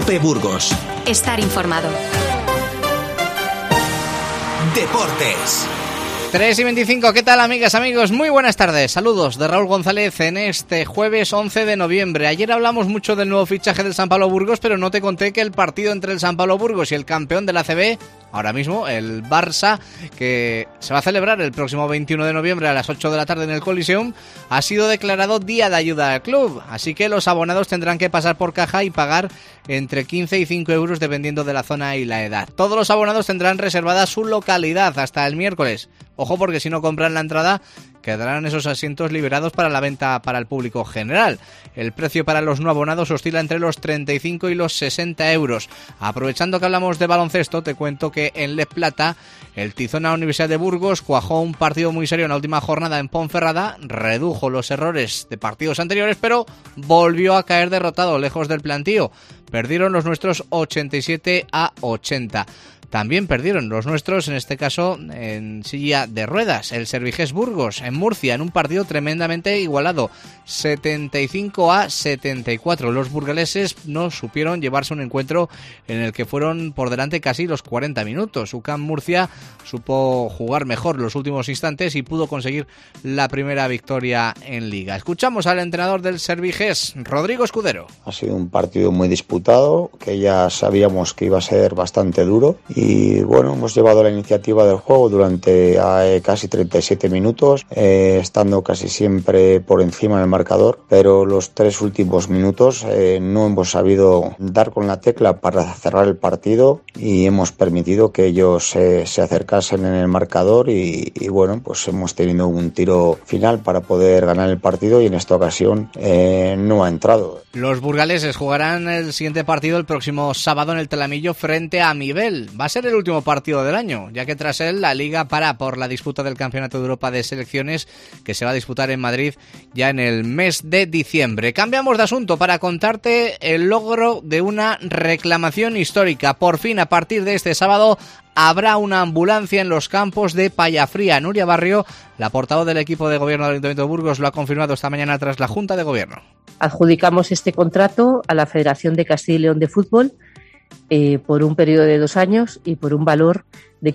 COPE Burgos. Estar informado. Deportes. 3:25, ¿qué tal, amigas, amigos? Muy buenas tardes, saludos de Raúl González en este jueves 11 de noviembre. Ayer hablamos mucho del nuevo fichaje del San Pablo Burgos, pero no te conté que el partido entre el San Pablo Burgos y el campeón de la ACB, ahora mismo el Barça, que se va a celebrar el próximo 21 de noviembre a las 8 de la tarde en el Coliseum, ha sido declarado Día de Ayuda al Club, así que los abonados tendrán que pasar por caja y pagar entre 15 y 5 euros dependiendo de la zona y la edad. Todos los abonados tendrán reservada su localidad hasta el miércoles. Ojo, porque si no compran la entrada, quedarán esos asientos liberados para la venta para el público general. El precio para los no abonados oscila entre los 35 y los 60 euros. Aprovechando que hablamos de baloncesto, te cuento que en Les Plata, el Tizona Universidad de Burgos cuajó un partido muy serio en la última jornada en Ponferrada, redujo los errores de partidos anteriores, pero volvió a caer derrotado lejos del plantío. Perdieron los nuestros 87-80. También perdieron los nuestros, en este caso en silla de ruedas, el Serviges Burgos en Murcia, en un partido tremendamente igualado, 75-74. Los burgaleses no supieron llevarse un encuentro en el que fueron por delante casi los 40 minutos. UCAM Murcia supo jugar mejor los últimos instantes y pudo conseguir la primera victoria en Liga. Escuchamos al entrenador del Serviges, Rodrigo Escudero. Ha sido un partido muy disputado, que ya sabíamos que iba a ser bastante duro. Y bueno, hemos llevado la iniciativa del juego durante casi 37 minutos, estando casi siempre por encima del marcador, pero los 3 últimos minutos no hemos sabido dar con la tecla para cerrar el partido y hemos permitido que ellos se acercasen en el marcador y bueno, pues hemos tenido un tiro final para poder ganar el partido y en esta ocasión no ha entrado. Los burgaleses jugarán el siguiente partido el próximo sábado en el Telamillo frente a Mibel. Va a ser el último partido del año, ya que tras él la Liga para por la disputa del Campeonato de Europa de Selecciones que se va a disputar en Madrid ya en el mes de diciembre. Cambiamos de asunto para contarte el logro de una reclamación histórica. Por fin, a partir de este sábado, habrá una ambulancia en los campos de Payafría. Nuria Barrio, la portavoz del equipo de gobierno del Ayuntamiento de Burgos, lo ha confirmado esta mañana tras la Junta de Gobierno. Adjudicamos este contrato a la Federación de Castilla y León de Fútbol por un periodo de 2 años y por un valor de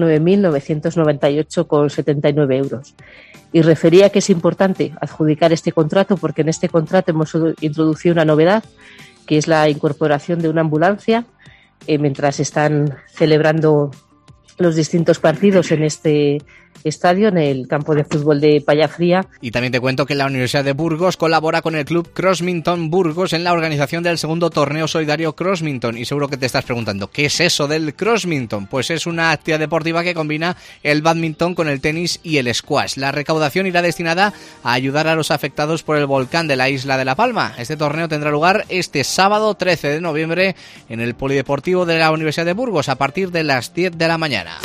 509.998,79 euros. Y refería que es importante adjudicar este contrato porque en este contrato hemos introducido una novedad, que es la incorporación de una ambulancia mientras están celebrando los distintos partidos en este estadio, en el campo de fútbol de Payafría. Y también te cuento que la Universidad de Burgos colabora con el club Crossminton Burgos en la organización del segundo torneo solidario Crossminton. Y seguro que te estás preguntando, ¿qué es eso del Crossminton? Pues es una actividad deportiva que combina el bádminton con el tenis y el squash. La recaudación irá destinada a ayudar a los afectados por el volcán de la isla de La Palma. Este torneo tendrá lugar este sábado 13 de noviembre en el Polideportivo de la Universidad de Burgos a partir de las 10 de la mañana.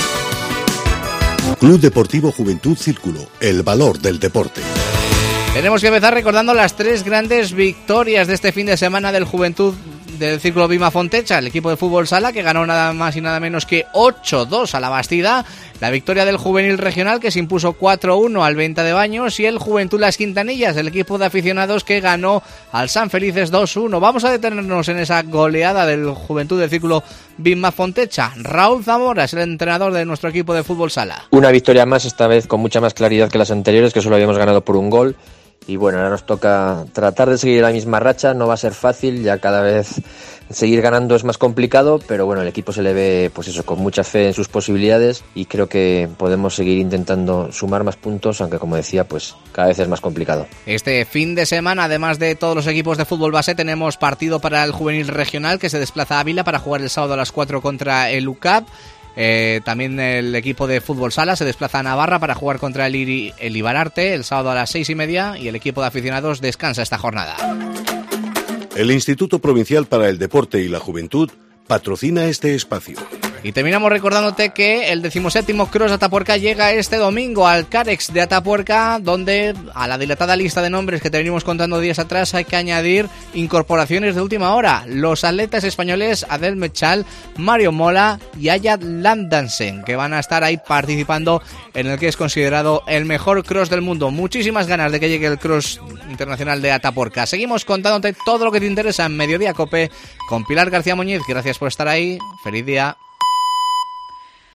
Club Deportivo Juventud Círculo, el valor del deporte. Tenemos que empezar recordando las 3 grandes victorias de este fin de semana del Juventud del Círculo Bima Fontecha, el equipo de fútbol sala que ganó nada más y nada menos que 8-2 a la Bastida, la victoria del Juvenil Regional que se impuso 4-1 al Venta de Baños y el Juventud Las Quintanillas, el equipo de aficionados que ganó al San Felices 2-1. Vamos a detenernos en esa goleada del Juventud del Círculo Bima Fontecha. Raúl Zamora es el entrenador de nuestro equipo de fútbol sala. Una victoria más, esta vez con mucha más claridad que las anteriores, que solo habíamos ganado por un gol. Y bueno, ahora nos toca tratar de seguir la misma racha, no va a ser fácil, ya cada vez seguir ganando es más complicado, pero bueno, el equipo se le ve pues eso, con mucha fe en sus posibilidades y creo que podemos seguir intentando sumar más puntos, aunque como decía, pues cada vez es más complicado. Este fin de semana, además de todos los equipos de fútbol base, tenemos partido para el Juvenil Regional que se desplaza a Ávila para jugar el sábado a las 4 contra el UCAP. También el equipo de fútbol sala se desplaza a Navarra para jugar contra el Ibararte el sábado a las 6:30 y el equipo de aficionados descansa esta jornada. El Instituto Provincial para el Deporte y la Juventud patrocina este espacio. Y terminamos recordándote que el 17º Cross de Atapuerca llega este domingo al Carex de Atapuerca, donde a la dilatada lista de nombres que te venimos contando días atrás hay que añadir incorporaciones de última hora. Los atletas españoles Adel Mechal, Mario Mola y Ayad Landansen, que van a estar ahí participando en el que es considerado el mejor cross del mundo. Muchísimas ganas de que llegue el cross Internacional de Atapuerca. Seguimos contándote todo lo que te interesa en Mediodía Cope con Pilar García Muñiz. Gracias por estar ahí. Feliz día.